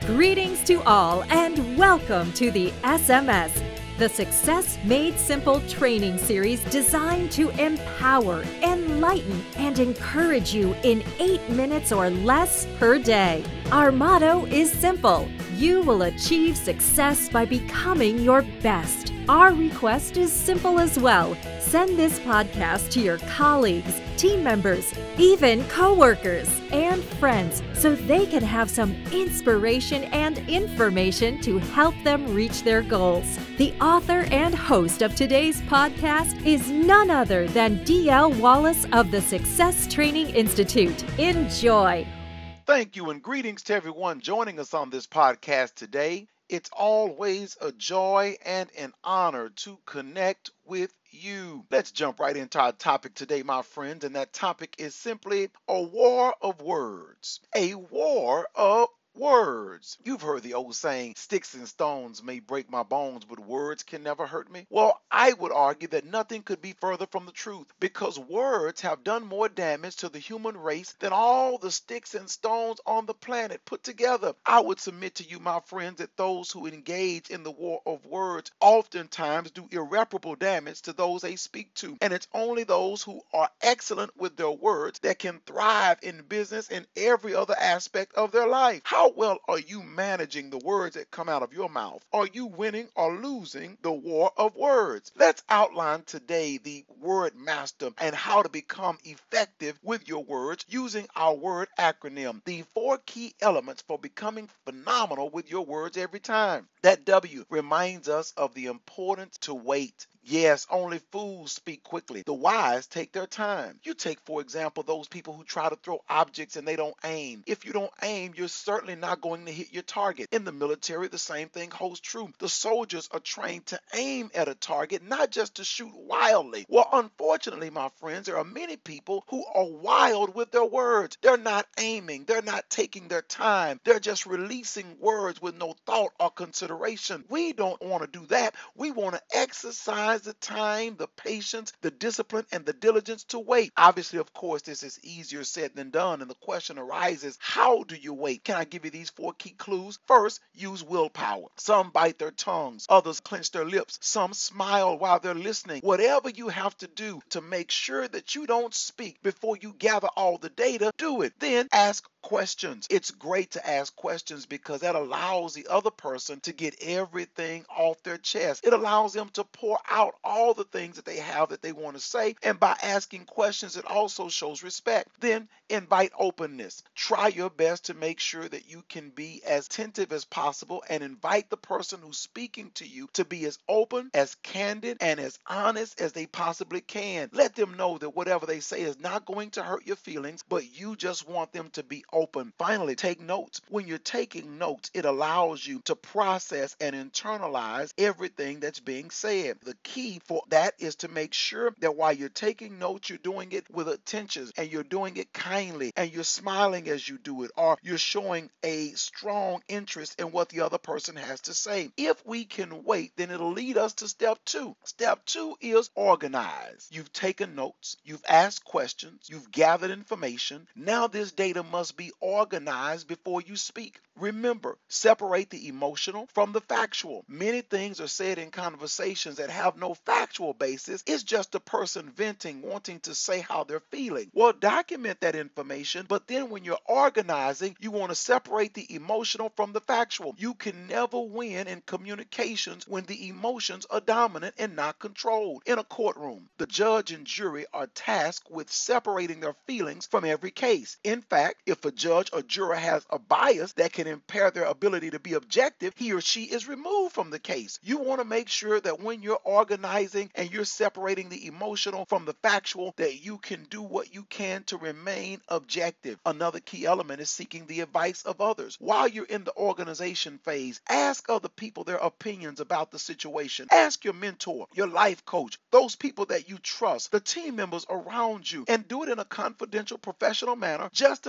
Greetings to all and welcome to the SMS, the Success Made Simple training series designed to empower, enlighten, and encourage you in 8 minutes or less per day. Our motto is simple: you will achieve success by becoming your best. Our request is simple as well. Send this podcast to your colleagues, team members, even coworkers, and friends so they can have some inspiration and information to help them reach their goals. The author and host of today's podcast is none other than D.L. Wallace of the Success Training Institute. Enjoy. Thank you and greetings to everyone joining us on this podcast today. It's always a joy and an honor to connect with you. Let's jump right into our topic today, my friends, and that topic is simply a war of words. A war of words. You've heard the old saying, sticks and stones may break my bones, but words can never hurt me. Well, I would argue that nothing could be further from the truth, because words have done more damage to the human race than all the sticks and stones on the planet put together. I would submit to you, my friends, that those who engage in the war of words oftentimes do irreparable damage to those they speak to. And it's only those who are excellent with their words that can thrive in business and every other aspect of their life. How well are you managing the words that come out of your mouth? Are you winning or losing the war of words? Let's outline today the word master and how to become effective with your words using our word acronym. The 4 key elements for becoming phenomenal with your words every time. That W reminds us of the importance to wait. Yes, only fools speak quickly. The wise take their time. You take, for example, those people who try to throw objects and they don't aim. If you don't aim, you're certainly not going to hit your target. In the military, the same thing holds true. The soldiers are trained to aim at a target, not just to shoot wildly. Well, unfortunately, my friends, there are many people who are wild with their words. They're not aiming. They're not taking their time. They're just releasing words with no thought or consideration. We don't want to do that. We want to exercise the time, the patience, the discipline, and the diligence to wait. Obviously, of course, this is easier said than done, and the question arises, how do you wait? Can I give you these 4 key clues? First, use willpower. Some bite their tongues, others clench their lips, some smile while they're listening. Whatever you have to do to make sure that you don't speak before you gather all the data, do it. Then ask questions. It's great to ask questions because that allows the other person to get everything off their chest. It allows them to pour out all the things that they have that they want to say, and by asking questions, it also shows respect. Then invite openness. Try your best to make sure that you can be as attentive as possible and invite the person who's speaking to you to be as open, as candid, and as honest as they possibly can. Let them know that whatever they say is not going to hurt your feelings, but you just want them to be open. Finally, take notes. When you're taking notes, it allows you to process and internalize everything that's being said. The key for that is to make sure that while you're taking notes, you're doing it with attention and you're doing it kindly and you're smiling as you do it, or you're showing a strong interest in what the other person has to say. If we can wait, then it'll lead us to step 2. Step 2 is organize. You've taken notes, you've asked questions, you've gathered information. Now this data must be organized before you speak. Remember, separate the emotional from the factual. Many things are said in conversations that have no factual basis. It's just a person venting, wanting to say how they're feeling. Well, document that information, but then when you're organizing, you want to separate the emotional from the factual. You can never win in communications when the emotions are dominant and not controlled. In a courtroom, the judge and jury are tasked with separating their feelings from every case. In fact, if a judge or juror has a bias that can impair their ability to be objective, he or she is removed from the case. You want to make sure that when you're organizing and you're separating the emotional from the factual, that you can do what you can to remain objective. Another key element is seeking the advice of others. While you're in the organization phase, ask other people their opinions about the situation. Ask your mentor, your life coach, those people that you trust, the team members around you, and do it in a confidential, professional manner just to find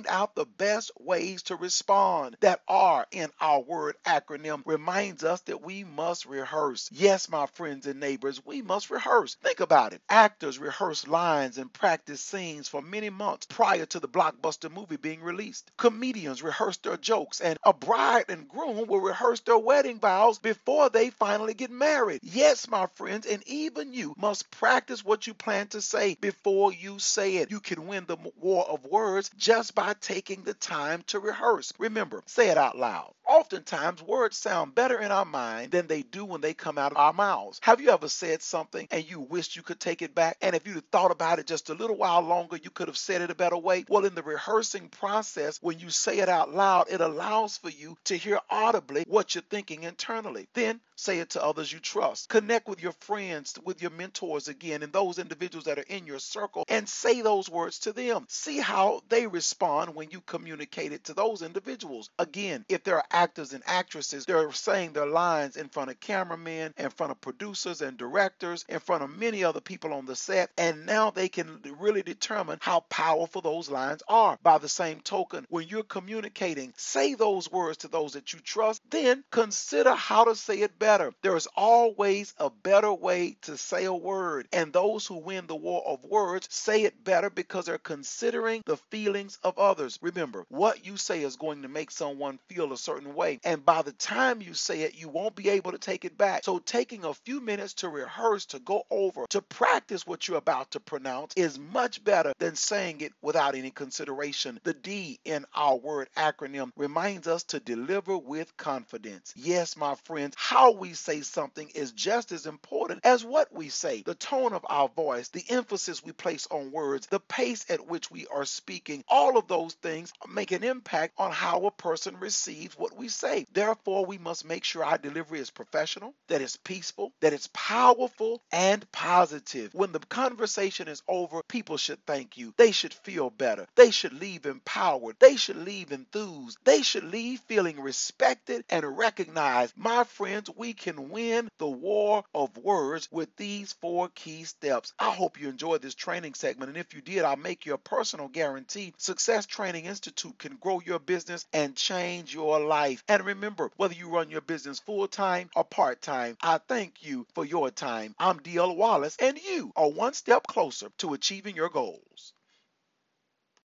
find out the best ways to respond. That R in our word acronym reminds us that we must rehearse. Yes, my friends and neighbors, we must rehearse. Think about it. Actors rehearse lines and practice scenes for many months prior to the blockbuster movie being released. Comedians rehearse their jokes, and a bride and groom will rehearse their wedding vows before they finally get married. Yes, my friends, and even you must practice what you plan to say before you say it. You can win the war of words just by taking the time to rehearse. Remember, say it out loud. Oftentimes, words sound better in our mind than they do when they come out of our mouths. Have you ever said something and you wished you could take it back? And if you'd thought about it just a little while longer, you could have said it a better way? Well, in the rehearsing process, when you say it out loud, it allows for you to hear audibly what you're thinking internally. Then say it to others you trust. Connect with your friends, with your mentors again, and those individuals that are in your circle, and say those words to them. See how they respond when you communicate it to those individuals. Again, if there are actors and actresses, they're saying their lines in front of cameramen, in front of producers and directors, in front of many other people on the set, and now they can really determine how powerful those lines are. By the same token, when you're communicating, say those words to those that you trust, then consider how to say it better. There is always a better way to say a word, and those who win the war of words say it better because they're considering the feelings of others. Remember, what you say is going to make someone feel a certain way, and by the time you say it, you won't be able to take it back. So taking a few minutes to rehearse, to go over, to practice what you're about to pronounce is much better than saying it without any consideration. The D in our word acronym reminds us to deliver with confidence. Yes, my friends, how we say something is just as important as what we say. The tone of our voice, the emphasis we place on words, the pace at which we are speaking, all of those things make an impact on how a person receives what we say. Therefore, we must make sure our delivery is professional, that it's peaceful, that it's powerful and positive. When the conversation is over, people should thank you. They should feel better. They should leave empowered. They should leave enthused. They should leave feeling respected and recognized. My friends, we can win the war of words with these 4 key steps. I hope you enjoyed this training segment, and if you did, I'll make you a personal guarantee. Success Training Institute can grow your business and change your life. And remember, whether you run your business full-time or part-time, I thank you for your time. I'm DL Wallace, and you are one step closer to achieving your goals.